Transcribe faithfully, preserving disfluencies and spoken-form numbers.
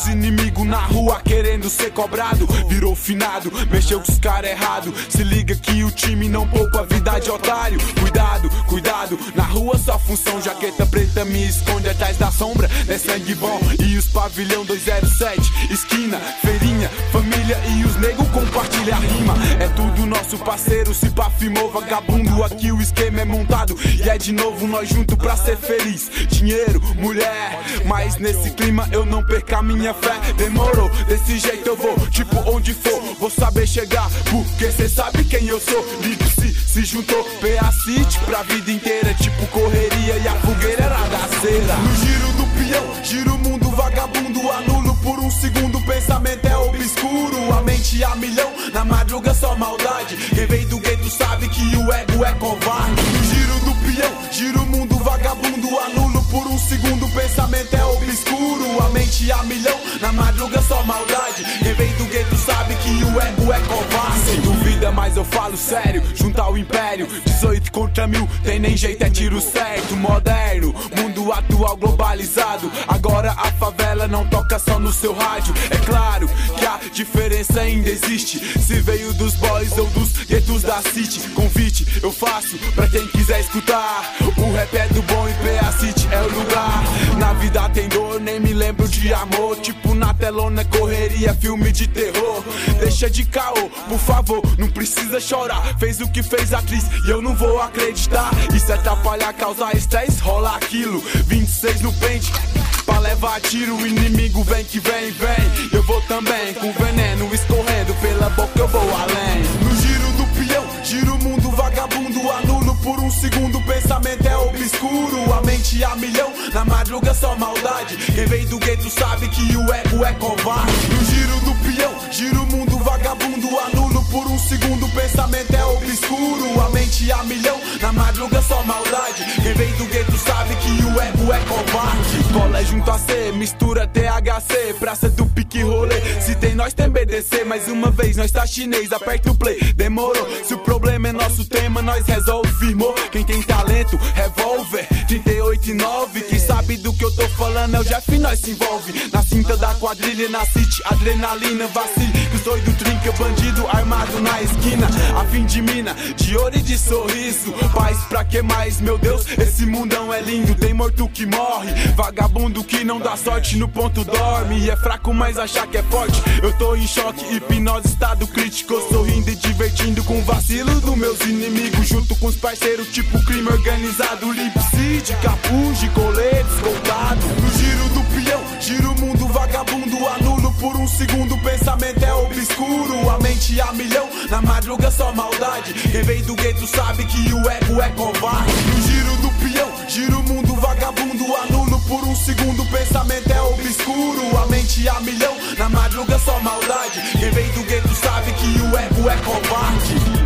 inimigos na rua querendo ser cobrado. Virou finado, mexeu com os caras errado. Se liga que o time não poupa a vida de otário. Cuidado, cuidado, na rua só função. Jaqueta preta me esconde atrás da sombra. É sangue bom e os pavilhão dois zero sete. Esquina, feirinha, família e os nego compartilha a rima. É tudo nosso parceiro, se pá firmou vagabundo. Aqui o esquema é montado e é de novo nós junto pra ser feliz. Dinheiro, mulher, mas nesse clima eu não perca a minha fé. Demorou, desse jeito eu vou, tipo onde for, vou saber chegar, porque cê sabe quem eu sou. Lipsy se juntou, P A City pra vida inteira, tipo correria e a fogueira era da cera. No giro do peão, giro o mundo vagabundo, anulo por um segundo, o pensamento é obscuro, a mente a milhão, na madruga só maldade. Quem vem do gueto sabe que o ego é covarde. No giro do peão, giro o mundo vagabundo, anulo por um segundo, o pensamento é obscuro, a mente a milhão, na madruga só maldade. Quem vem do gueto sabe que o ego é covarde. Sem dúvida, mas eu falo sério, juntar o império, dezoito contra mil, tem nem jeito, é tiro certo. Moderno, mundo atual globalizado, agora a favela não toca só no seu rádio. É claro que a diferença ainda existe, se veio dos boys ou dos guetos da city. Convite eu faço pra quem quiser escutar, o rap é do bom e P A City é o lugar. Na vida tem dor, nem me lembro de amor, tipo na telona correria, filme de terror. Deixa de caô, por favor, não precisa chorar. Fez o que fez a atriz e eu não vou acreditar. Isso é atrapalhar, causar estresse, rola aquilo. vinte e seis no pente, pra levar tiro, o inimigo vem que vem, vem. Eu vou também, com veneno escorrendo pela boca eu vou além. No giro do peão, giro o mundo vagabundo, anulo por um segundo, o pensamento é obscuro, a mente a milhão, na madruga só maldade. Quem vem do gueto sabe que o ego é covarde. No giro do peão, giro o mundo vagabundo, anulo por um segundo, o pensamento é obscuro, a mente a milhão, na madruga só maldade. Quem vem do gueto sabe que o ego é covarde. Cola junto a C, mistura T H C, praça do pique rolê. Se tem nós tem B D C, mais uma vez nós tá chinês, aperta o play. Demorou, se o problema é nosso tema, nós resolve, firmou. Quem tem talento, revólver, trinta e oito e nove. Quem sabe do que eu tô falando é o Jeff, nós se envolve. Na cinta da quadrilha, na city, adrenalina, vacile. Que os doido trinca, bandido armado na esquina. A fim de mina, de ouro e de sorriso. Paz pra que mais, meu Deus, esse mundão é lindo. Tem morto que morre, vagabundo que não dá sorte, no ponto dorme. E é fraco, mas achar que é forte. Eu tô em choque, hipnose, estado crítico. Sorrindo e divertindo com o vacilo dos meus inimigos. Junto com os parceiros, tipo crime organizado. Lipsy, de capuz, de colete, escoltado. No giro do peão, giro o mundo vagabundo, anulo por um segundo, o pensamento é obscuro, a mente a milhão, na madruga só maldade. Quem vem do gueto sabe que o ego é covarde. No giro do peão, giro o mundo vagabundo, anulo por um segundo, o pensamento é obscuro, a mente a milhão, na madruga só maldade. Quem vem do gueto sabe que o ego é covarde.